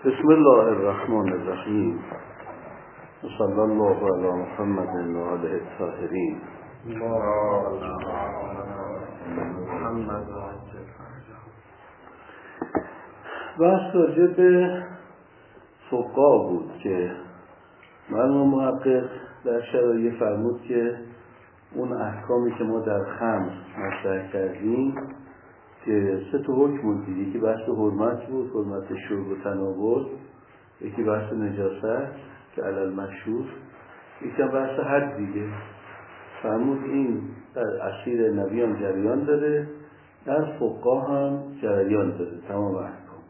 بسم الله الرحمن الرحیم و صلی الله علی محمد و آله الطاهرین. بحث راجع به فقها بود که مرحوم محقق در شرایع فرمود که اون احکامی که ما در خمر مطرح کردیم که 3 حکم بود دیگه، یکی بحث حرمت بود، حرمت شرب و تناول، یکی بحث نجاست که علل مشهور، یکی بحث حد دیگه. فرمود این در اسیر نبیان جریان داره، در فقها هم جریان داره تمام احکام.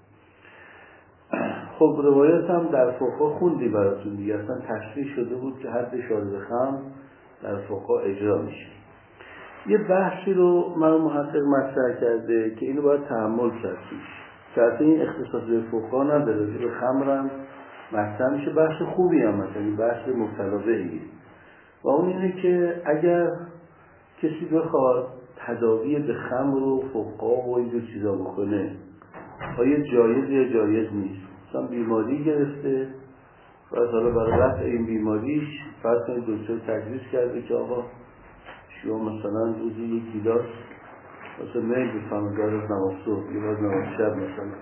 خب روایت هم در فقها خوندی براتون دیگه، اصلا تشریح شده بود که حد شارب خمر در فقها اجرا میشه. یه بحثی رو من محقق مطرح کرده که اینو باید تحمل کرد که اصلا این اختصاص به فقها نداره، به خمر هم مطرح میشه. بحث خوبی هم مثلا بحث مبتلابهی و اون اینه که اگر کسی بخواد تداوی به خمر و فقها و اینجور چیزا بکنه، آیا جایز یا جایز نیست؟ مثلا بیماری گرفته و حالا برای رفع این بیماریش فرض کنید دکتر تجویز کرده که آقا شما مثلا روزی 1 گیلاس مثلا میل بفهمه داره نماز صبح یا نماز شب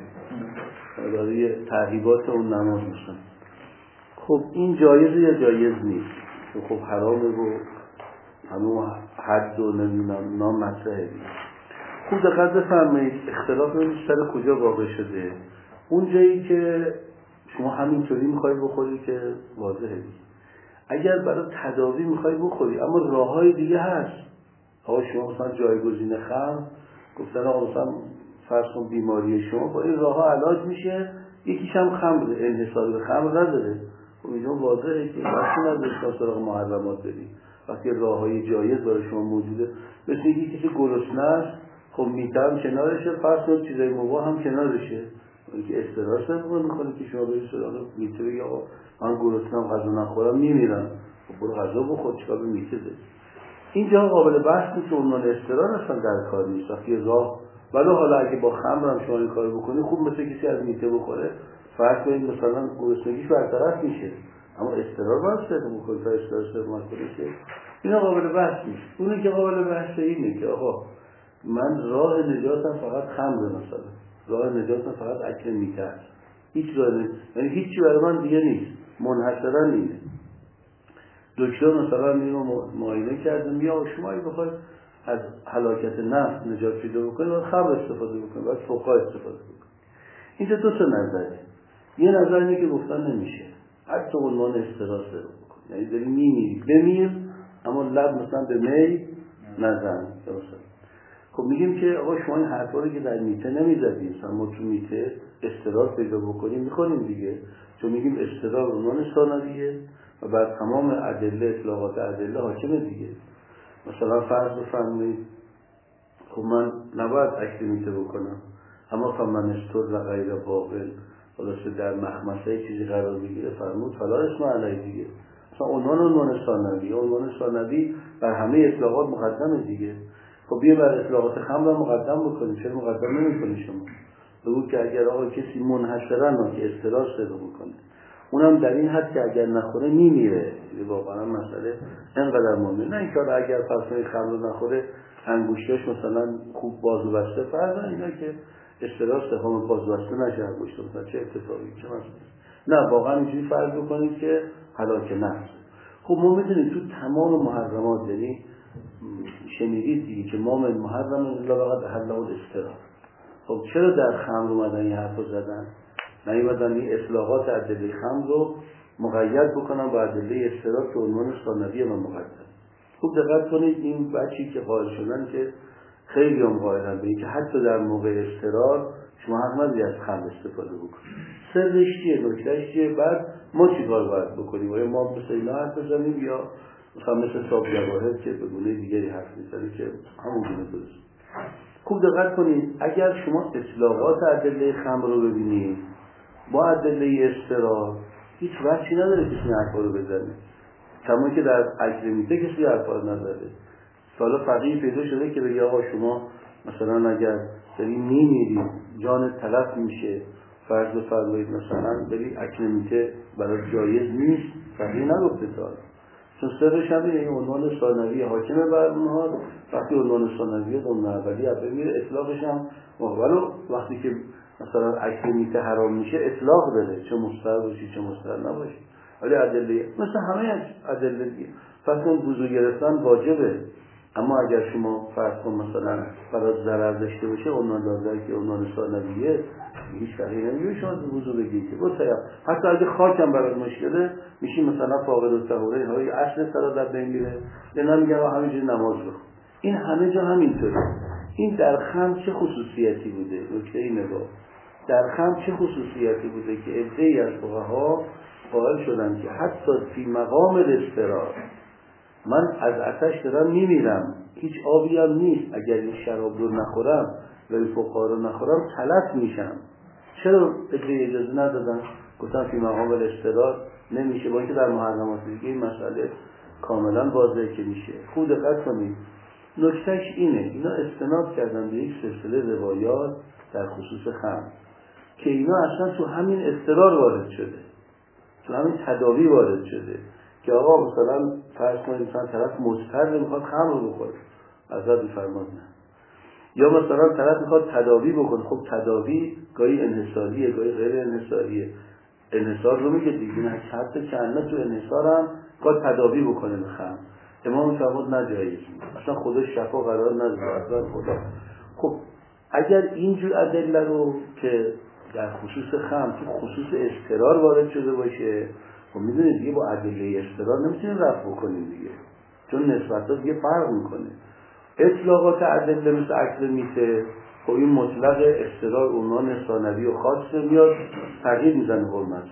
مثلا داره یه ترغیبات اون نماز مثلا. خب این جایزه یا جایز نیست؟ خب حرامه و همون حد و نمیدونم نام مطرحه. خوب دقت بفرمایید اختلاف این سر کجا واقع شده. اون جایی که شما همینطوری میخوای بخوری که واضحه، اگر برای تداوی میخوای بخوری اما راههای دیگه هست. آقا شما مثلا جایگزین خمر گفتن آقا مثلا فرض کن بیماری شما با این راهها علاج میشه، یکیش هم خمره، انحصار به خمر نداره. خب اینجا واضحه که وقتی نداره تا سراغ محرمات برید وقتی راههای جایز برای شما موجوده. مثل اینکه کسی گرسنه است، خب میته هم کنارشه، فرض کن چیزای مباح هم کنارشه، اینکه استراحت نمی‌کنه که شما برید سراغ میته بگی آقا من گرسنه‌ام غذا نخورم میمیرم، خب برو غذا بخور، چیکار به میته داری؟ اینجا قابل بحث نیست، عنوان استراحت اصلا در کار نیست. وقتی راه ولی حالا اگه با خمر هم شما این کارو بکنی خوب مثل کسی از میته بخوره، فرض کنید مثلا گرسنگیش برطرف میشه، اما استراحت باید صرف بکنه تا استراحت صرف نکنه که اینا قابل بحث نیست. اونی که قابل بحث اینه که آقا من راه نجاتم فقط خمر، مثلا راه نجاتم فقط اکل میته است، هیچ راه یعنی هیچی برای من دیگه نیست، منحصرا اینه. دکتر مثلا اینو معاینه کرده میگه شما اگه بخواید از هلاکت نفس نجات پیدا بکنید باید خمر استفاده بکنید، باید فقها استفاده بکنید. اینجا 2 نظره. یه نظر اینه که گفتن نمیشه حتی عنوان استراحت رو بکنید، یعنی داری میمیری بمیر اما لب مثلا به می نزن. خب میگیم که آقا شما این حرفا رو که در میته نمیزدیم، مثلا ما تو میته استراحت پیدا بکنیم میکنیم دیگه، چون میگیم استراحت عنوان ثانویه و بعد تمام ادله اطلاقات ادله حاکمه دیگه. مثلا فرض بفرمایید خب من نباید اکل میته بکنم اما فمن استر و غیر باقل خلاصه در مخمسه چیزی قرار میگیره، فرمود فلا اسم علیه دیگه. مثلا عنوان ثانوی، عنوان ثانوی بر همه اطلاقات مقدمه دیگه. خب بیا بر اطلاقات خمر مقدم بکنیم، چرا مقدم نمی‌کنی شما؟ بگو که اگر آقا کسی منحصرا که استراحت صدق بکنه اونم در این حد که اگر نخوره میمیره، واقعا مسئله اینقدر مهمه. نه اینکه اگر فرض خمر نخوره انگشتاش مثلا خوب باز و بسته، فرضاً اینا که استراحت هم باز و بسته نشه انگشت، مثلا چه اتفاقی چه مسئله. نه واقعا اینجوری فرض بکنید که هلاک نفس. خب ما می‌دونیم تو تمام محرمات، یعنی شنیدید دیگه که ما من محرم الا وقد احله الاستراحه. خب چرا در خمر اومدن این حرفو زدن؟ نیومدن این اصلاحات ادله خمر رو مقید بکنن با ادله استراحه که عنوان ثانوی و مقدم. خوب دقت کنید این بچی که قائل شدن که خیلی هم قائلن به این که حتی در موقع استراحه شما حق نداری از خمر استفاده بکنید. سرش چیه؟ نکتهش چیه؟ بعد ما چیکار باید بکنیم؟ آیا ما مثل اینا حرف بزنیم یا مثلا مثل صاحب جواهر که به گونه دیگری حرف میزنه که همون گونه درست؟ خوب دقت کنید اگر شما اطلاقات ادله خمر رو ببینید با ادله استراحه هیچ وجهی نداره کسی این حرفا رو بزنه، کما که در اکل میته کسی حرفا رو نداره. حالا فقیه پیدا شده که بگه آقا شما مثلا اگر داری میمیری جان تلف میشه فرض بفرمایید مثلا بری اکلیمیته برای جایز نیست، صحیح نگفته تا چون سرش هم این عنوان ثانوی حاکم بر اونها. وقتی عنوان ثانوی عنوان اولی بمیره اطلاقش هم ولو وقتی که مثلا اکلیمیته حرام میشه اطلاق بده، چه مستحب باشی چه مستحب نباشی. ولی ادله مثل همه ادله دیگه فرض کن وضو گرفتن واجبه، اما اگر شما فرض کن مثلا برای ضرر داشته باشه عنوان داده که عنوان ثانویه هیچ فرقی نمیکنه شما وضو بگیرید. حتی اگه خاکم برای مشکله میشی مثلا فاقد الطهوره های اصل صلات در بین میره، یا نمیگم همینجوری نماز بخون. این همه جا همینطوره. این در خمر چه خصوصیتی بوده؟ نکته اینه در خمر چه خصوصیتی بوده که عده‌ای از فقها قائل شدن که حتی فی مقام الاضطرار من از آتش دارم میمیرم، هیچ آبی هم نیست، اگر این شراب رو نخورم و این فقها رو نخورم تلف میشم. چرا اجازه ندادن؟ گفتن فی مقام الاضطرار نمیشه، با اینکه در محرمات دیگه این مسئله کاملا واضحه که میشه. خوب دقت کنید، نکتهش اینه اینا استناد کردن به یک سلسله روایات در خصوص خمر که اینا اصلا تو همین اضطرار وارد شده، تو همین تداوی وارد شده که آقا مثلا فرض کنید مثلا طرف مضطر میخواد خمر رو بخوره، حضرت میفرماد نه، یا مثلا طرف میخواد تداوی بکنه. خب تداوی گاهی انحصاریه گاهی غیر انحصاریه. انحصار رو میگه دیگه، نه حتی چند تو انحصار هم گاهی تداوی بکنه به خمر. امام میفرماد نه جایز، اصلا خدا شفا قرار نداره اصلا خدا. خب اگر اینجور ادله رو که در خصوص خمر تو خصوص اضطرار وارد شده باشه، خب میدونید دیگه با ادله اضطرار نمیتونیم رفع بکنیم دیگه، چون نسبت‌ها دیگه فرق میکنه. اطلاقات ادله مثل اکل میته، خب این مطلق اضطرار عنوان ثانوی و خاص میاد تغییر میزنه حرمت.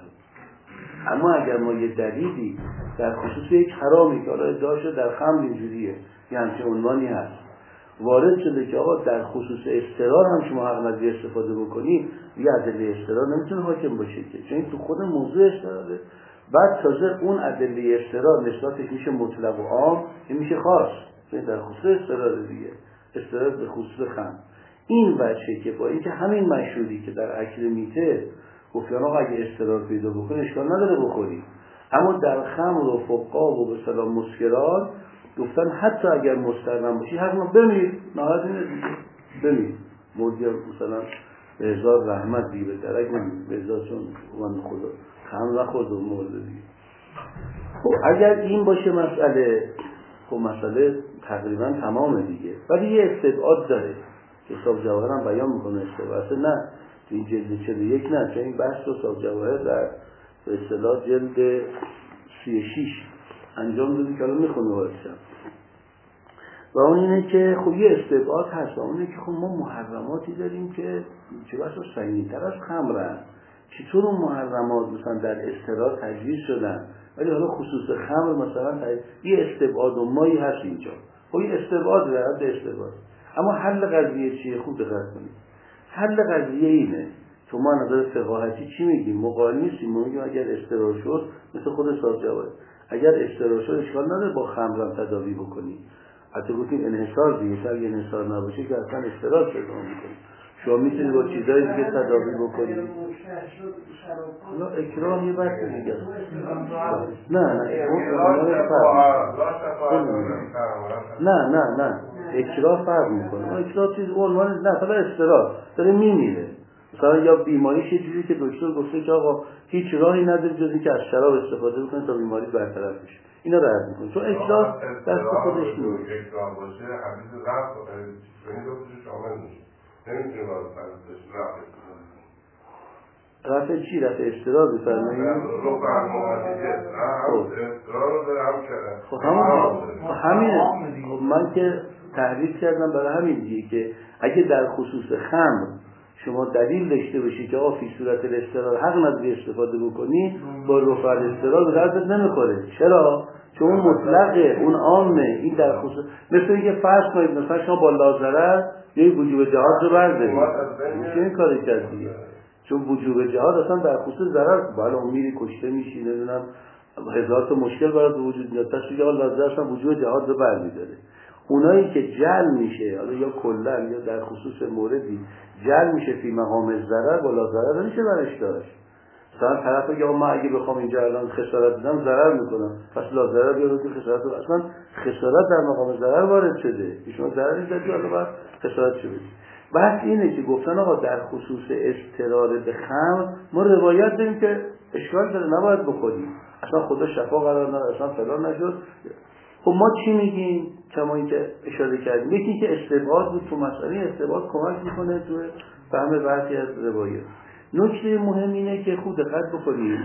اما اگر ما یه دلیلی در خصوص یک حرامی که حالا ادعا شده در خمر اینجوریه یه همچین عنوانی هست وارد شده که آقا در خصوص اضطرار هم شما حق نداری استفاده بکنی، یه ادله اضطرار نمیتونه حاکم باشه که، چون این تو خود موضوع اضطراره. بعد تازه اون ادله اضطرار نسبتش میشه مطلق و عام، این میشه خاص، این در خصوص اضطرار دیگه، اضطرار به خصوص خمر. این وجهه که با اینکه همین مشهوری که در اکل میته گفتن آقا اگه اضطرار پیدا بکنه اشکال نداره بخوری، اما در خمر و فقا و به سلام مسکرات گفتن حتی اگر مسترم باشی حتما بمیر، نهایت اینه دیگه بمیر. موردی مثلا به هزار رحمت دیگه به درک نمید به هزار چون من خدا خمر نخورد و مورد دیگه. خب اگر این باشه مسئله، خب مسئله تقریبا تمامه دیگه. ولی یه استبعاد داره که صاحب جواهر هم بیان میکنه استبعاد نه تو این جلد 41 نه، چون این بحث رو صاحب جواهر در به اصطلاح جلد 36 انجام دادی که الان میخونه وارشم. و اون اینه که خب یه استبعاد هست، اونه که خب ما محرماتی داریم که چه بسا سنگین‌تر از خمرن، چطور اون محرمات مثلا در اضطرار تجویز شدن ولی حالا خصوص خمر مثلا یه استبعاد و مایی هست اینجا. خب یه استبعاد در حد استبعاد، اما حل قضیه چیه؟ خوب دقت کنید. حل قضیه اینه تو ما نظر فقاهتی چی میگیم؟ مقال نیستیم، ما میگیم اگر اضطرار شد مثل خود صاحب جواهر اگر اضطرار شد اشکال نداره با خمرم تداوی بکنی. حتی گفتیم انحصار دیگه، اگه انحصار نباشه که اصلا اضطرار شده میکنی، شما میتونید با چیزایی دیگه تداوی بکنید. حالا اکراه یه بحث دیگه نه اکراه فرق میکنه. اکراه چیز عنوان نه فقط اضطرار داره میمیره، مثلا یا بیماریش یه چیزی که دکتر گفته که آقا هیچ راهی نداره جز اینکه از شراب استفاده بکنه تا بیماری برطرف بشه، اینا رو عرض میکنه. چون اکراه دست خودش نیست. اکراه باشه حدیث رفت چیزی گفتش شامل میشه، نمیتونه باز رفع چی؟ رفع اضطرار بفرمایید. رو فرمودن دیگه هم اضطرار رو داره هم کرده همینه. خب من که تحریف کردم برای همین دیگه که اگه در خصوص خمر شما دلیل داشته باشی که آقا فی صورت الاضطرار حق نداری استفاده بکنی، با رفع الاضطرار به دردت نمیخوره. چرا؟ چون اون مطلقه، اون عامه. این در خصوص مثل اینکه فرض کنید مثلا شما با لازرر یه وجوب جهاد رو بردارید، میشه این کاری کرد دیگه، چون وجوب جهاد اصلا در خصوص ضرر، بالا اون میری کشته میشی نمیدونم هزار تا مشکل برات به وجود میاد، پس دیگه لازرش هم وجوب جهاد رو برمی‌داره. اونایی که جل میشه حالا یا کلا یا در خصوص موردی جل میشه فی مقام الضرر ولا ضرر نمیشه برش داشت. مثلا طرف بگه ما اگه بخوام اینجا الان خسارت بدم ضرر میکنم، پس لا ضرر بیارو که خسارت رو اصلا خسارت در مقام ضرر وارد شده. شما ضرری زدی حالا باید خسارت شده. بحث اینه که گفتن آقا در خصوص اضطرار به خمر ما روایت داریم که اشکال داره نباید بخوریم، اصلا خدا شفا قرار نداد، اصلا فلان نشد. خب ما چی میگیم؟ کما اینکه اشاره کردیم یکی که استبعاد بود تو مسئله استبعاد کمک میکنه تو فهم برخی از روایات. نکته مهم اینه که خود دقت بکنید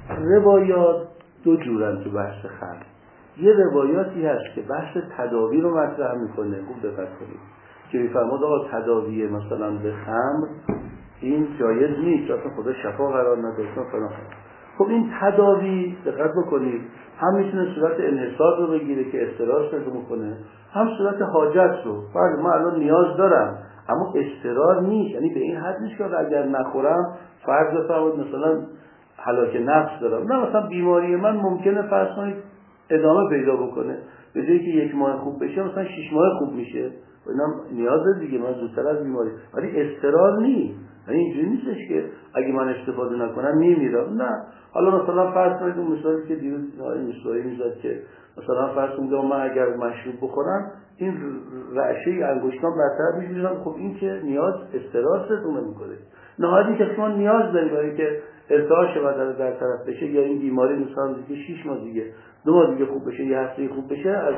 روایات دو جورن تو بحث خمر. یه روایاتی هست که بحث تداوی رو مطرح میکنه، خوب دقت کنید که میفرماد آقا تداوی مثلا به خمر این جایز نیست، اصلا خدا شفا قرار نداد فلان. خب این تداوی دقت بکنید هم میتونه صورت انحصار رو بگیره که اضطرار شده میکنه، هم صورت حاجت رو. بله من الان نیاز دارم اما اضطرار نیست، یعنی به این حد نیست که اگر نخورم فرض بفرمایید مثلا هلاک نفس دارم، نه مثلا بیماری من ممکنه فرض کنید ادامه پیدا بکنه، به جایی که 1 ماه خوب بشه مثلا 6 ماه خوب میشه، اینم نیازه دیگه، من زودتر از بیماری، ولی اضطرار نیست. یعنی اینجوری نیستش که اگه من استفاده نکنم میمیرم، نه. حالا مثلا فرض کنید اون مثالی که دیروز مثالی میزد که مثلا فرض کنید من اگر مشروب بخورم این رعشه انگشتام برطرف میشم، خب این که نیاز اضطرار ستون نمیکنه. نهادی که شما نیاز دارید برای که ارتعاش بدن در طرف بشه یا این بیماری مثلا دیگه 6 ماه دیگه 2 ماه دیگه خوب بشه، 1 هفته خوب بشه، از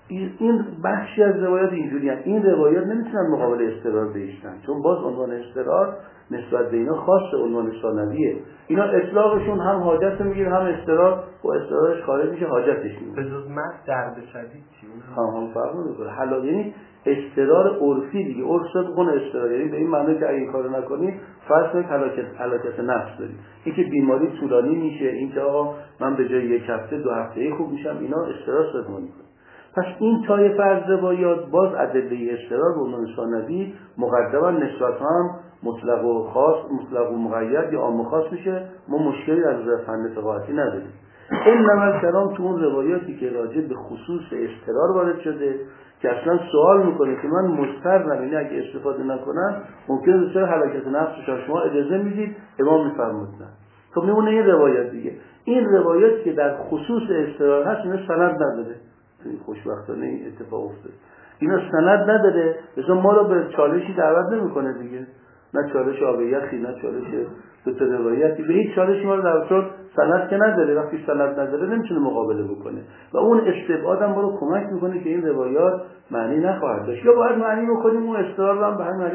این بخشی از روایات اینجوری هست. این روایات نمیتونن مقابل اضطرار بیستن، چون باز عنوان اضطرار نسبت به اینا خاص عنوان ثانویه. اینا اطلاقشون هم حاجت میگیره هم اضطرار، و اضطرارش خارج میشه حاجتش میگیره. به جز مرد درد شدید چی؟ هم فرق نمیکنه. حالا یعنی اضطرار عرفی دیگه، عرف صدق کنه اضطرار، یعنی به این معنی که اگه کارو نکنی فرض کنید هلاکت نفس داری، این که بیماری طولانی میشه، این که آقا من به جای 1 هفته 2 هفته خوب میشم، اینا اضطرار صدق میکنه. پس این طایفه از روایات باز ادله اضطرار به عنوان ثانوی مقدما نسبت هم مطلق و خاص، مطلق و مقید یا عام و خاص میشه. ما مشکلی از نظر فن فقاهتی نداریم. انما الکلام تو اون روایاتی که راجع به خصوص اضطرار وارد شده که اصلا سوال میکنه که من مضطرم، یعنی اگه استفاده نکنم ممکنه بسیار هلاکت نفس بشه، شما اجازه میدید؟ امام میفرمود نه. خب میمونه یه روایت دیگه. این روایت که در خصوص اضطرار هست اینا سند نداره، خوشبختانه این اتفاق افتاد. اینا سند نداره، مثلا ما رو به چالشی دعوت نمیکنه دیگه، نه چالش آب یخی، نه چالش دو تا روایتی، به هیچ چالشی ما رو دعوت، چون سند که نداره. وقتی سند نداره نمیتونه مقابله بکنه و اون استبعاد هم ما رو کمک میکنه که این روایات معنی نخواهد داشت، یا باید معنی بکنیم اون استقرار رو هم به همین معنی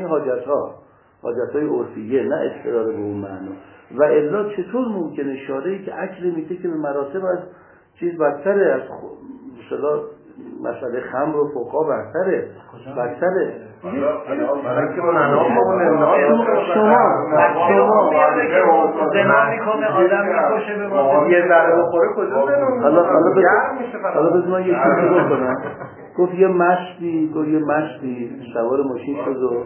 حاجت‌های عرفیه، نه استقرار به اون معنی. و الا چطور ممکنه اشاره‌ای که عکس میده که به مراتب از چیز بدتره، از مثلا مسئله خمر و فقها بدتره. شما زنا میکنه، آدم میکشه، به واسه یه ذره بخوره کجا حالا بذار من یه چیزی بکنم. گفت یه مشتی سوار ماشین شد و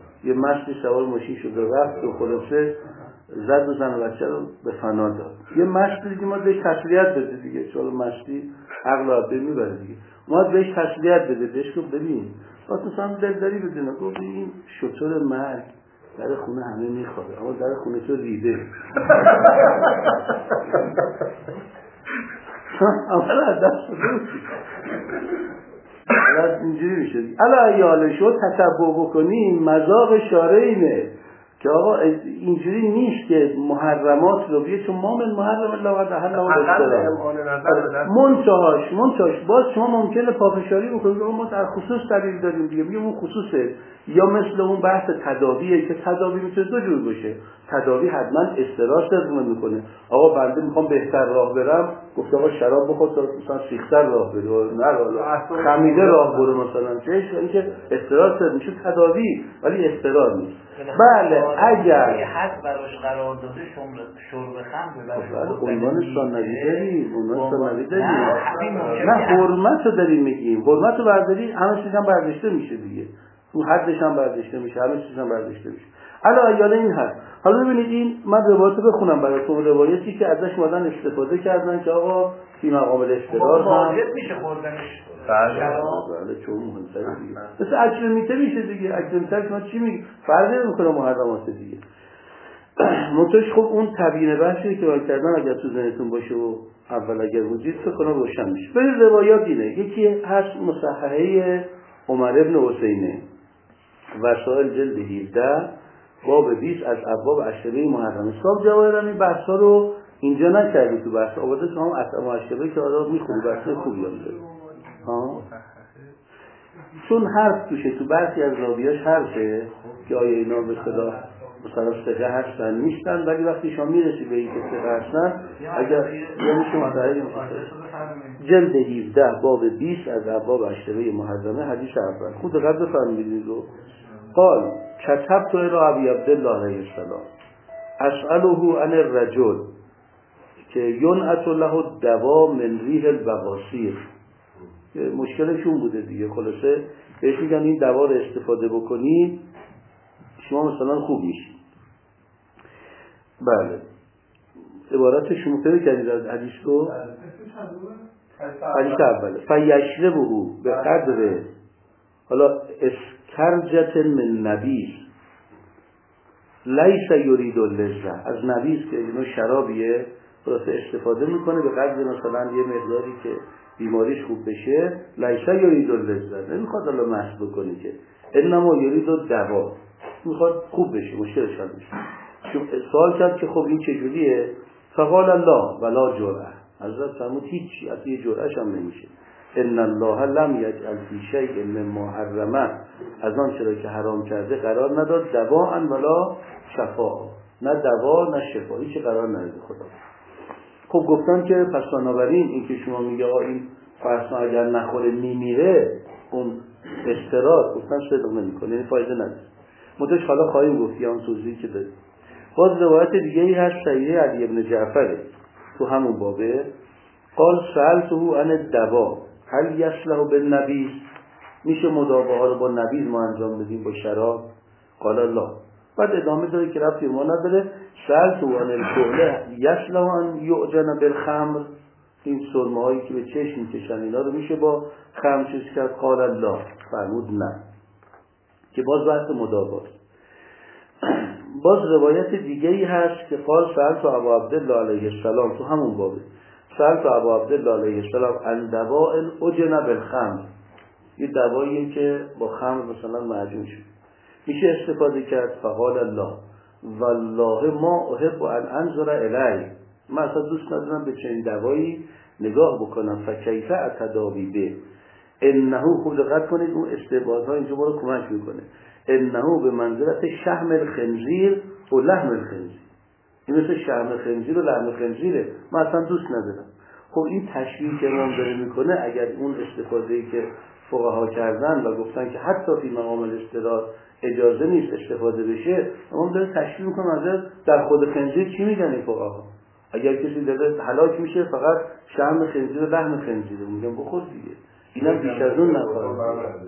رفت و خلاصه زد و زن بچه رو به فنا داد. یه مشتی دیگه ما بهش تسلیت بده دیگه، چون مشتی عقل رو به میبره دیگه، ما بهش تسلیت بده، بهش گفت ببین مثلا دلداری بدونه، گفت این شطور مرگ در خونه همه میخواد اما در خونه تو ریده. اول از دست شده اینجوری میشه. الا ایاله شد تتبع بکنیم مذاق شارعینه که آقا اینجوری نیست که محرمات رو بیه، چون ما من محرم الله و دهن و منتهاش باز شما ممکنه پافشاری بکنید ما در خصوص دلیل داریم دیگه، میگم اون خصوصه. یا مثل اون بحث تداویه که تداوی میتونه 2 جور باشه. تداوی حتما استراحت لازم میکنه، آقا بنده میخوام بهتر راه برم، گفت آقا شراب بخور تا مثلا سیختر راه بری، نه خمیده راه برو مثلا، چه اینکه استراحت میشه تداوی ولی استراحت نیست. بله اگر حد براش قرار داده شرب خمر به عنوان ثانوی داریم، نه حرمت رو داریم میگیم، حرمت رو برداری همه چیز هم برداشته میشه دیگه، اون حدش هم برداشته میشه، همه چیز هم برداشته میشه. ایاله این هست. حالا ببینید این من روایت بخونم براتون، روایتی که ازش مادن استفاده کردن که آقا فی مقام الاضطرار هم واجب میشه خوردنش. بله چون مهمتره دیگه. مثل اکل میته میشه دیگه. اکل میته شما چی میگی؟ فرقی نمیکنه محرمات دیگه. منتش خب اون تبیین بحثی که باید کردن اگر تو ذهنتون باشه و اول اگر وجود فکر کنم روشن میشه. برید روایات اینه. یکی هست مصححه عمر ابن حسینه وسائل جلد 17 باب 20 از ابواب عشره محرمه. صاحب جواهرم این بحثا رو اینجا نکردی تو بحث آورده تو هم اطعام عشره که آدم میخونی بحث خوبی داره. چون حرف توشه تو برخی از راویاش حرفه که آیا اینا به اصطلاح مثلا ثقه هستن نیستن، ولی وقتی شما میرسی به این که ثقه هستن اگر یعنی شما داری جلد 17 باب 20 از ابواب عشره محرمه حدیث اول خود دقت بفرمایید. قال كتبت الى ابي عبد الله علیه السلام اساله عن الرجل که ینعت له الدوا من ریح البواسیر. مشکلشون بوده دیگه، خلاصه بهش میگن این دوا رو استفاده بکنید شما مثلا خوب میشید. بله عبارتش متوجه کردید از حدیث رو؟ حدیث اوله فیشربه به قدر حالا اسکرجت من نبیز لیس یرید اللذه. از نبیز که اینو شرابیه خلاصه استفاده میکنه به قدر مثلا یه مقداری که بیماریش خوب بشه. لیس یرید اللذه نمیخواد الله مست بکنی که انما یرید دوا، میخواد خوب بشه مشکلش حل بشه. سوال کرد که خب این چجوریه؟ فقال الله ولا جرأه. حضرت فرمود هیچی از یه جرأهش هم نمیشه. ان الله لم یجعل فی شیء مما حرمه، از آن چرا که حرام کرده قرار نداد دواء ولا شفاء، نه دوا نه شفا، هیچ قرار نداد خدا. خب گفتن که پس بنابراین این که شما میگه این فرضاً اگر نخوره میمیره اون استراد گفتن صدق نمیکنه، یعنی فایده نداره. متوش حالا خواهیم گفت یا اون توضیحی که داریم. باز روایت دیگه ای هست صحیح علی ابن جعفر تو همون بابه قال سألته عن الدوا هل یصلح بالنبیذ، میشه مداوا ها رو با نبیذ ما انجام بدیم با شراب؟ قال الله. بعد ادامه داره که ربطی ما نداره. سألته عن الكحل یصلح ان یعجن بالخمر، این سرمه هایی که به چشم میکشن اینا رو میشه با خمر چیز کرد؟ قال الله. فرمود نه، که باز بحث مداواست. باز روایت دیگه‌ای هست که قال سألت ابو عبدالله علیه السلام تو همون بابه سألت ابو عبدالله علیه السلام عن دواء اجن بالخمر، یه دواییه که با خمر مثلا معجون شد میشه استفاده کرد؟ فقال الله والله ما احب ان انظر الیه، من اصلا دوست ندارم به چنین دوایی نگاه بکنم. فکیف اتداوی به انه، خوب دقت کنید اون استعبادها اینجا ما رو کمک میکنه. انه به منزلت شحم الخنزیر و لحم الخنزیر، این مثل شحم خنزیر و لحم خنزیره، من اصلا دوست ندارم. خب این تشبیه که امام داره میکنه اگر اون استفاده‌ای که فقها کردن و گفتن که حتی فی مقام الاضطرار اجازه نیست استفاده بشه، امام داره تشبیه میکنه مثلا در خود خنزیر چی میگن این فقها؟ اگر کسی داره هلاک میشه فقط شحم خنزیر و لحم خنزیر میگن بخور دیگه، اینم بیش از اون نخواد.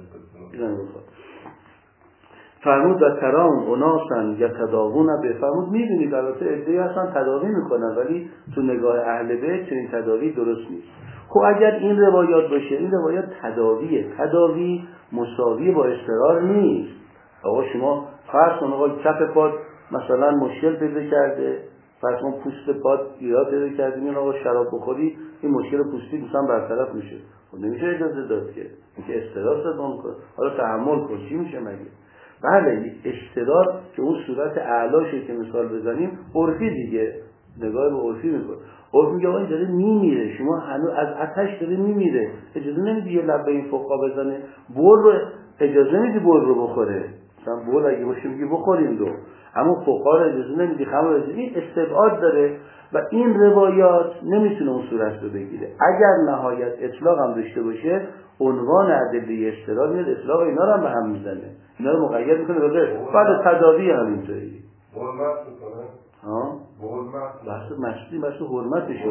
فرمود و ترام اوناسن یا تداوون به، فرمود میبینید البته ادعی هستن تداوی میکنن ولی تو نگاه اهل بیت چنین تداوی درست نیست. خب اگر این روایات باشه، این روایات تداویه، تداوی مساوی با اضطرار نیست. آقا شما فرض کن آقا کف پات مثلا مشکل پیدا کرده، فرض کن پوست پات ایراد پیدا کرده، میگن آقا شراب بخوری این مشکل پوستی مثلا برطرف میشه. خب نمیشه اجازه داد که اینکه استرس دادن کن، حالا تحمل کن، چی میشه مگه؟ بله استدار که اون صورت اعلاشه که مثال بزنیم عرفی دیگه، نگاه به عرفی میکنه. عرف میگه آقا این داره میمیره، شما هنوز از آتش داره میمیره، اجازه نمیدی یه لب به این فقها بزنه، بول رو اجازه میدی بول رو بخوره، مثلا بول اگه باشه میگی بخوریم رو، اما فقها رو اجازه نمیدی، خمر اجازه. این استبعاد داره و این روایات نمیتونه اون صورت رو بگیره. اگر نهایت اطلاق هم داشته باشه عنوان ادله استدلال میاد اطلاق اینا رو هم به هم میزنه، اینا رو مقید میکنه بده بعد تداوی همینطوری حرمت میکنه. ها بحث مشتی بحث حرمت میشه.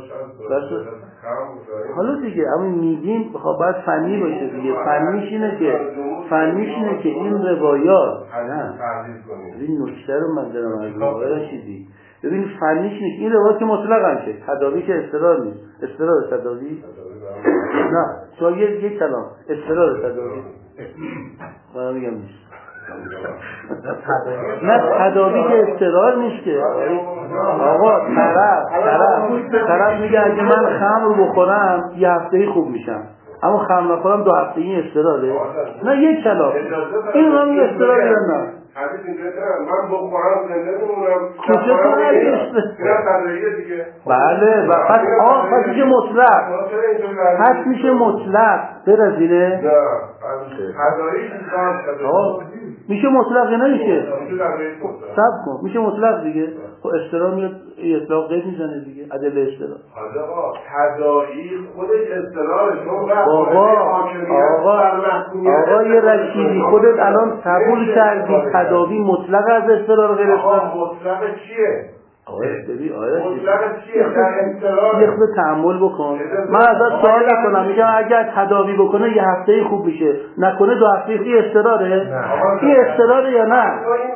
حالا دیگه همین میگیم بخواه باید فنی باشه دیگه. فنیش اینه که این روایات نه این نکته رو من دارم از روایات چیزی ببین فنیش اینه که این روایات که مطلق هم شه تداوی که استدلال نیست. استدلال تداوی نه شما یک کلام استرار تداوی من میگم نیست. نه تداوی که استرار نیست که آقا. طرف میگه اگه من خمر بخورم یه هفته‌ای خوب میشم، اما خمر نخورم 2 هفته این استراله. نه یک کلام این هم استرار یا نه حدیث اینجا من بخورم زنده میمونم کجا تو تداویه دیگه. بله پس میشه مطلق، پس میشه مطلق برزیله تداویه میشه مطلق یا نمیشه؟ سب کن میشه مطلق دیگه. خب استرار میاد اطلاق قید میزنه دیگه. ادله استرار تداعی خودش استراره. آقا یه رشیدی خودت الان قبول کردی تداوی مطلق از استرار غیر استرار. مطلق چیه؟ مطلق چیه؟ یه خود تأمل بکن. من ازت سوال نکنم میگم اگر تداوی بکنه یه هفته خوب میشه، نکنه 2 هفته این استراره؟ این استراره یا نه؟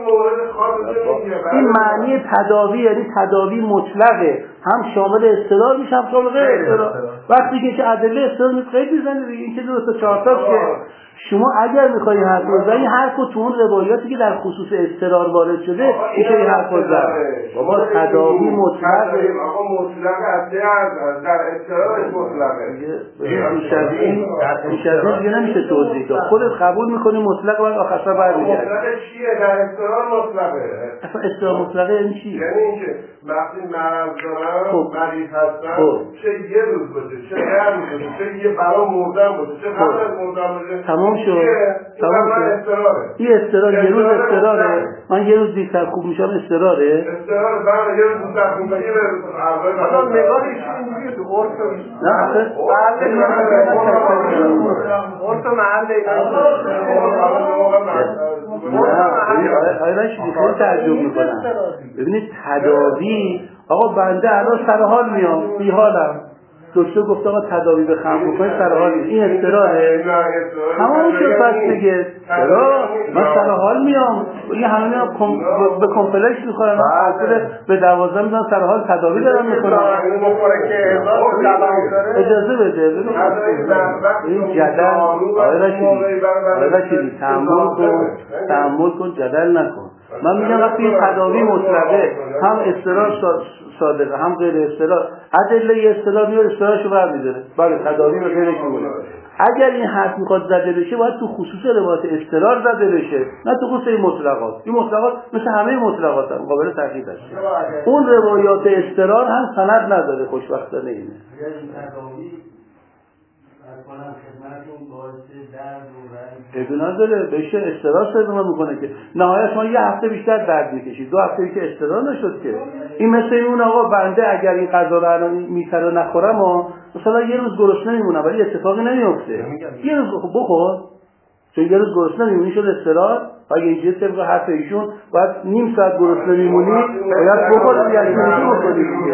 این معنی تداوی یعنی تداوی مطلقه، هم شامل استرار میشه هم شامل غیر استرار. وقتی که ادله استرار قید میزنه دیگه. این که 2 تا 4 تاست که شما اگر میخوایی حرف بزنی حرفو تو اون روایاتی که در خصوص استرار وارد شده میشه این حرف بزنی. بابا تداوی مطلقه. آقا مطلقه از در استرارش مطلقه. بیش از این دیگه نمیشه توضیح داد. خودت قبول میکنی مطلق بعد آخرش برمیگردی. مطلق چیه؟ در استرار مطلقه. اصلا استرار مطلقه یعنی چی؟ یعنی اینکه وقتی مرض دارم مریض هستم چه یه روز باشه چه 10 روز باشه چه یه برا مردن باشه چه قبل از مردن باشه تمام شد. این استرار یه روز استراره. من یه روز دیگر خوب میشم استراره. استرار بعد یه روز دیگر خوب میشم مثلا نگاهش اینجوریه تو قرص. نه قرص محل آیا شدی خیلی تعجب میکنم. ببینید تداوی آقا بنده الان سر حال میام بی حالم، دکتر گفت آقا تداوی به خمر بکنید سر حال میام، این استراره؟ تمام شد. پس دیگه من سر حال میام این همه میام به کمپلکس میخورم به 12 میدن سر حال تداوی دارم میکنم. اجازه بده این جدل آقای رشیدی تحمل کن جدل نکن. من میگم وقتی این تداوی مطلقه هم استرار صادقه هم غیر استرار، ادله استرار میاد استرارشو برمی‌داره. بله تداوی به غیرش میمونه. اگر این حرف میخواد زده بشه باید تو خصوص روایت استرار زده بشه، نه تو خصوص این مطلقات. این مطلقات مثل همه مطلقات هم قابل تغییر هست. اون روایات استرار هم سند نداره. خوشبختانه اینه. ابن نداره بشه استرار صدمه میکنه که نهایت ما یه هفته بیشتر درد میکشید، 2 هفته که استرار نشد که. این مثل اون آقا بنده اگر این غذا رو الان میتره نخورم و مثلا یه روز گرسنه نمیمونم ولی اتفاقی نمیفته. یه روز بخور چون یه روز گرسنه نمیمونی شد استرار. اگه اینجا طبق حرف ایشون باید نیم ساعت گرسنه میمونی باید بخوری یعنی نمیشه بخوری دیگه.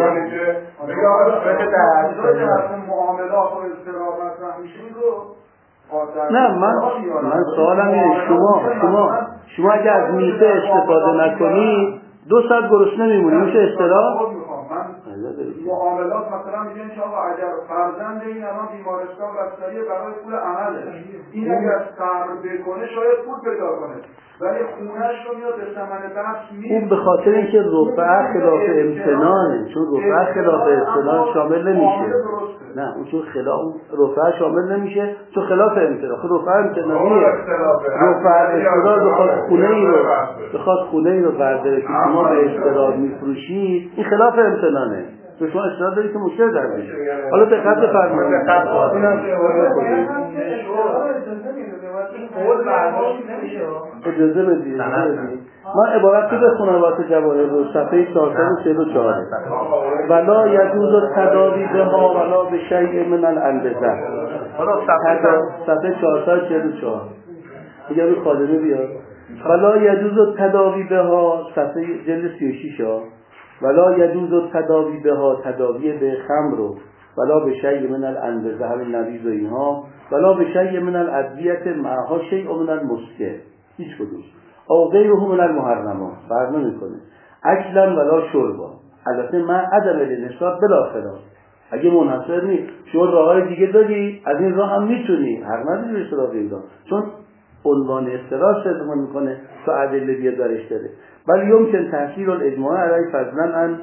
معاملات و استرار مطرح میشه نه من سوالم اینه شما اگر از میته استفاده نکنی 2 ساعت گرسنه میمونی میشه استرار؟ معاملات مثلا میگن که آقا اگر فرزند این الان بیمارستان بستریه برای پول عمله این اگر صبر بکنه شاید پول پیدا کنه ولی خونه‌اش رو میاد به ثمن بخش اون به خاطر اینکه رفع خلاف امتنانه، چون رفع خلاف امتنان شامل نمیشه. نه اون چون خلاف رفع شامل نمیشه چون خلاف امتنان. خب رفع امتنانیه. رفع استرار بخواد خونه ای رو برداره که شما به استرار میفروشید این خلاف امتنانه. تو شما استرار داری که مشکل در میشه. حالا دقت بفرمایید. اجازه بدید من عبارت رو بخونم واسه جواهر رو صفحه 444 ولا یجوز التداوی بها ولا بشیء من الانبزه. صفحه 444 دیگه روی خادمه بیاد. ولا یجوز التداوی بها صفحه جلد 36 ولا یجوز التداوی بها تداوی به خمر ولا بشیء من الانبزه همین نبیذ و اینها ولا بشیء من الادویه معها شیء من المسکر هیچ کدوم او غیره من المحرمات فرق نمیکنه. اکلا ولا شربا البته من عدم الانصراف بلا خلاف اگه منحصر نیست، شما راههای دیگه داری، از این راه هم میتونی، حق نداری به سراغ این راه، چون عنوان اصطلاح استفاده میکنه تا ادله بیاد درش داره. ولی یمکن تحصیل الاجماع علی فضلا ان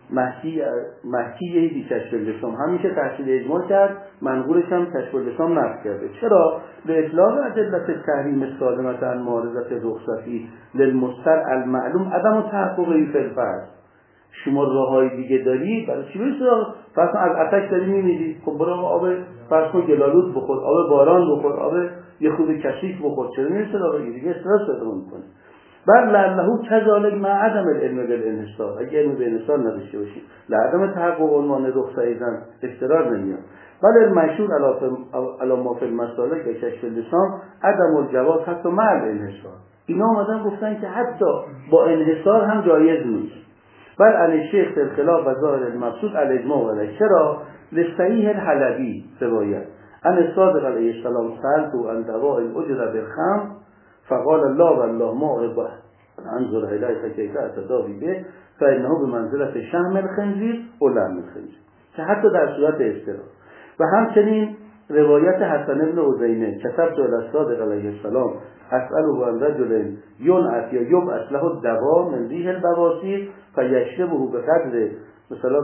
محکیه بی کشف اللسان، همیشه تحصیل اجماع کرد، منقولش هم کشف اللسان نقل کرده. چرا؟ به اطلاق ادله تحریم سالمت عن معارضت رخصتی للمستر المعلوم عدم تحققی فی الفرض. شما راههای دیگه داری، برای چی بری سراغ؟ فرض از آتش داری میمیری، خب برو آب فرض کن گلالود بخور، آب باران بخور، آب یه خود کثیف بخور، چرا میری سراغ این دیگه؟ استرس پیدا میکنه. بل لعله کذالک مع عدم العلم بالانحصار، اگه علم به انحصار نداشته باشی لعدم تحقق عنوان رخصه ایزن اضطرار نمیاد. بل المشهور علی ما فی المسالک به کشف اللسان عدم الجواز حتی مع الانحصار. اینا آمدن گفتن که حتی با انحصار هم جایز نیست. بل عن الشیخ الخلاف و ظاهر المقصود الاجماع و چرا؟ لصحیح الحلبی روایت ان الصادق علیه السلام سألته عن دواء الاجر بالخمر فقال لا والله ما أحب انظر الیک کیف اتداوی به فانه بمنزلة شحم الخنزیر و لحم الخنزیر، که حتی در صورت اضطرار. و همچنین روایت حسن ابن عزینه کتبت الی الصادق علیه السلام اسأله عن رجل ینعت یا یبعث له الدواء من ریح البواسیر فیشربه بقدر مثلا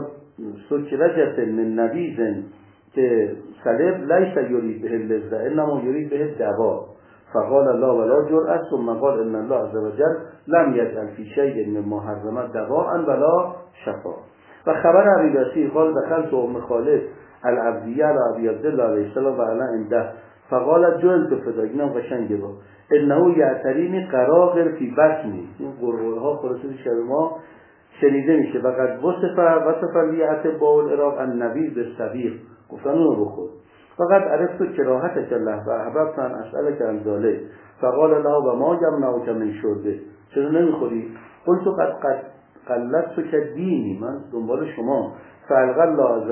سکرجة من نبیذ که سلب لیس یرید به اللذة انما یرید به الدواء فقال لا ولا جرأت ثم قال ان الله عز وجل لم يجعل في شيء مما حرم دواء ولا شفاء. و خبر ابی بصیر قال دخلت ام خالد العبدیه علی ابی عبدالله علیه السلام و انا عنده فقال جلت فداگینم قشنگه با انه یعترینی قراقر فی بطنی، این قرقرها خلاصه شب ما شنیده میشه. فقط وصف لیعت با العراق النبی به صبیغ، گفتن اونو بخور. فقط عرفت کراهتک الله و احببت ان اسألک عن ذلک فقال له و ما یمنعک من شربه، چرا نمیخوری؟ قلت قد قلدتک دینی، من دنبال شما. فالقى الله عز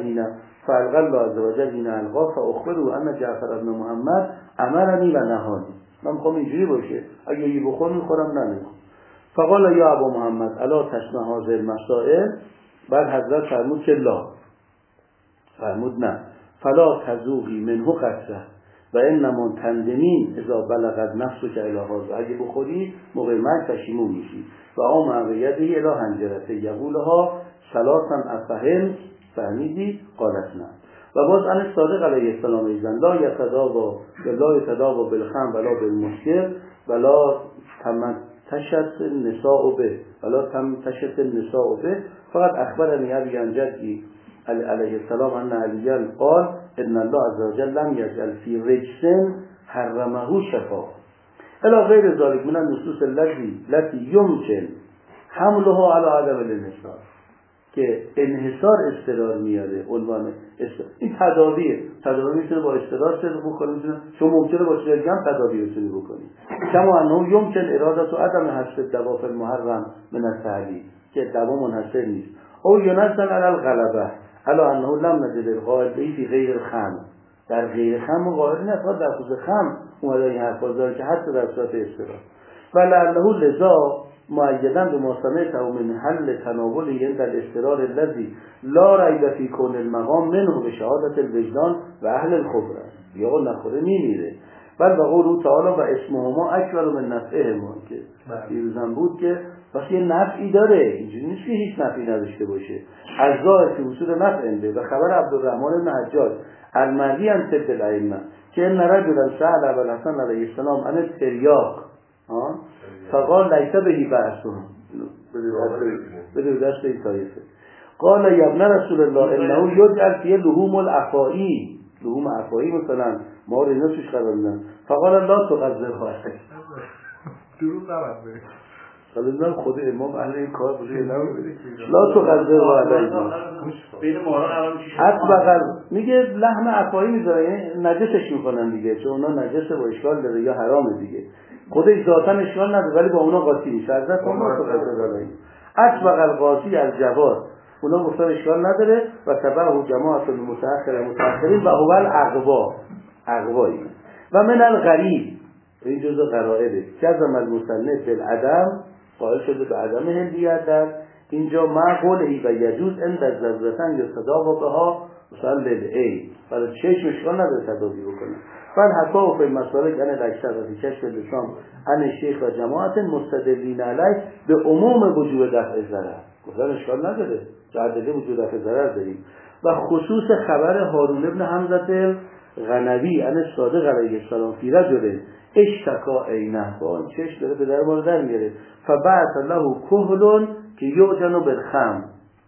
وجل هنا القا فاخبره ان جعفر بن محمد امرنی و نهانی، من میخوام اینجوری باشه اگه یه بخور میخورم نمیخوام. فقال یا ابو محمد الا تسمع هذه المسائل، بعد حضرت فرمود که لا، فرمود نه، فلا تذوقی منه قطره و انما تندمین اذا بلغت نفسک الی هذا، اگه بخوری موقع مرگ پشیمون میشی. و آم بیده الی حنجرته یقولها ثلاثا افهم، فهمیدی؟ قالت نه. و باز عن الصادق علیه السلام ایزن لا یتداوا بالخمر ولا بالمسکر ولا تمتشت النساء به فقط اخبرنی ابی عن جدی علیه السلام ان علیاً قال ان الله عز وجل لم یجعل فی رجس حرمه شفاء الی غیر ذلك من النصوص التي يمكن حملها على عدم الانحصار، که انحصار اضطرار میاره. عنوان این تداویه، تداوی میتونه با اضطرار صدق بکنه، میتونه شما ممکنه با چیزی هم تداوی بتونی بکنی. کما انه یمکن اراده و عدم حذف الدواء فی المحرم من التعلیل، که دوا منحصر نیست. او ینزل علی الغلبه علی انه لم نجد القائل فی غیر الخمر، در غیر خمر قائل نیست، در خصوص خمر اومده این حرفا داره که حتی در صورت اضطرار. ولعله لذا مؤیداً بما سمعته من حل تناوله عند الاضطرار الذي لا ریب فی کون المقام منه به شهادت الوجدان و اهل الخبره، یا نخوره میمیره. بل بقول تعالی و اسمهما اکبر من نفعهما، که دیروزم بود که وقتی یه نفعی داره، اینجوری نیست که هیچ نفعی نداشته باشه. از ظاهر که وصول نفع انده. و خبر عبدالرحمن بن حجاج المروی عن سد الائمه که ان رجلا سأل ابوالحسن علیه السلام عن التریاق فقال لیس بهی بأسهم، بده دست این طایفه. قال یا ابن رسول الله انه یجعل فی لحوم العفائی، لحوم عفائی مثلا ما رو اینا توش قرار میدن. فقال لا تغذر خواهد درود نبنده خالیدن خود امام اهل این کار بوده لا تغذر خواهد بین ماران الان چی شد؟ اطبقا میگه لحم عفائی میذاره، یعنی نجسش میکنن دیگه، چون اونا نجسه و اشکال داره یا حرامه دیگه، خودش ذاتاً اشکال نداره ولی با اونا قاطی میشه. حضرت عمر اطبق القاضی الجواد، اونا گفتن اشکال نداره. و تبعه جماعت المتأخرین و هو اقوایی. و من الغریب، این جزء غرائبه، جزم المصنف بالعدم، قائل شده به عدم هندیت در اینجا معقول ای و یجوز اند از ضرورتن یا صدا بها مثلا للعی برای چشم اشکال نداره تداوی بکنه. فل حتی و فی مسالک ان الاکثر و فی کشف لسان ان شیخ و جماعت مستدلین علیه به عموم وجوب دفع ضرر گفتن اشکال نداره ادله وجوب دفع ضرر داریم. و خصوص خبر هارون ابن حمزه غنوی ان صادق علیه السلام فی رجل اشتکا عینه با اون چشم داره به در ما در میاره فبعث له کهل که یعجن بالخمر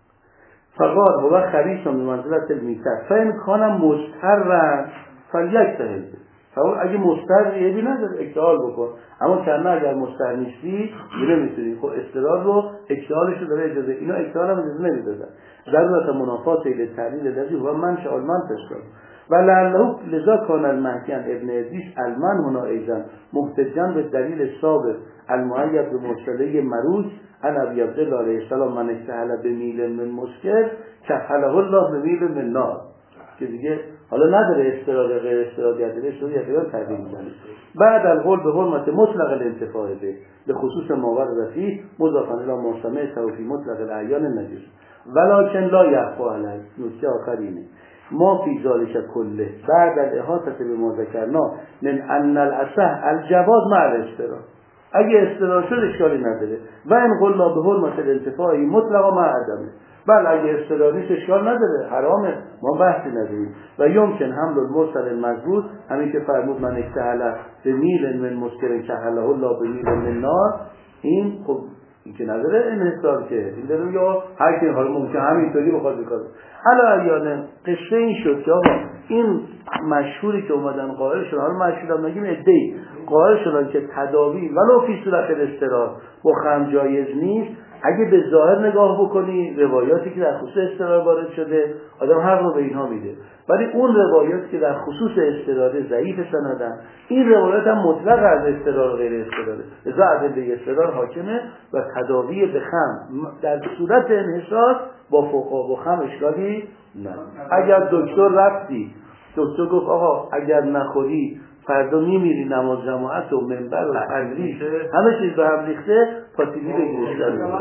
فقال هو خبیث من منزلت المیتت فان کان مضطرا فلیجتهد. فقال اگه مضطر عیبی نداره اکتحال بکن، اما کنه اگر مضطر نیستی نمیتونی. خب اضطرار رو اکتحالش رو داره اجازه، اینا اکتحال هم اجازه نمیدادن. ضرورت منافات الى التعلیل الذی هو منشأ المنطق و لعله لذا کان المهدی ابن ادریس المن هنا ایضا محتجا به دلیل ثابت المؤید به مرسله مروج ان ابی عبدالله علیه السلام من اکتحل به میل من مسکر کحله الله به میل من نار، که دیگه حالا نداره استراد غیر استراد یادره شده یا غیر تعبیر می‌کنه. بعد القول به حرمت مطلق الانتفاع به خصوص ماور رفی مضافا الی محسمه توفی مطلق الاعیان نجس ولکن لا یخفی علیه. نکته آخر اینه ما فی ذالک کله بعد الاحاطه به ما ذکرنا من ان الاصح الجواز مع الاستراد. اگه استراد شد اشکالی نداره و ان قلنا به حرمت الانتفاع مطلق مع عدمه. بله اگه استراد نیست اشکال نداره حرامه، ما بحثی نداریم. و یمکن حمل المرسل المضبوط همین که فرمود من اکتحل به میل من مسکر کحله الله به میل من نار، این خب این که نداره انحصار که این داره یا هر کی حالا ممکن همینطوری بخواد بکنه. حالا یادم قصه این شد که آقا این مشهوری که اومدن قائل شدن، حالا مشهور هم نگیم عده‌ای قائل شدن که تداوی ولو فی صورت الاضطرار با خمر جایز نیست. اگه به ظاهر نگاه بکنی روایاتی که در خصوص اضطرار وارد شده آدم حق رو به اینها میده، ولی اون روایاتی که در خصوص اضطرار ضعیف سندن این روایات هم مطلق از اضطرار و غیر اضطراره، لذا ادله اضطرار حاکمه و تداوی به خمر در صورت انحصار با فقها و خمر اشکالی نه. اگر دکتر رفتی دکتر گفت آقا اگر نخوری فردا میمیری نماز جماعت و منبر و پنجری همه چیز به هم ریخته پاتیلی بگیرش داره. اضطرار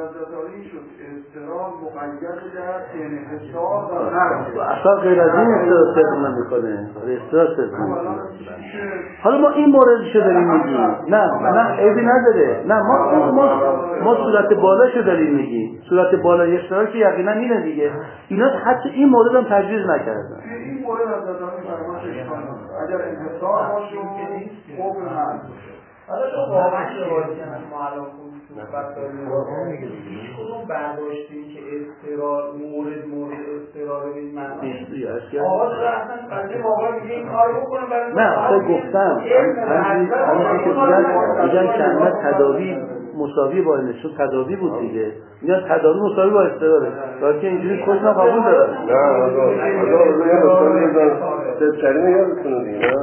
مقید در انحصار و نرم اصلا غیر از این اضطرار صدق نمیکنه. اضطرار صدق نمیکنه. حالا ما این موردشو داریم میگیم نه عیبی نداره. نه ما صورت بالاشو داریم میگیم. صورت بالای اضطرار که یقینا اینه دیگه. اینا حتی این مورد هم تجویز نکردن. این مورد از نظر فرمان اشکال اگر انحصار باشه حکم هست. حالا تو واقعا شواهدی که ما الان صحبت داریم هیچ کدوم برداشتیم که اضطرار مورد اضطرار این معنی آقا داره اصلا قضیه واقعا میگه این کار بکنه نه اصلا گفتم همین که میگن کلمه تداوی مساوی با نشون تداوی بود دیگه، میگن تداوی مساوی با اضطراره ولی که اینجوری کلا قبول داره. نه آقا یه مثالی دارم.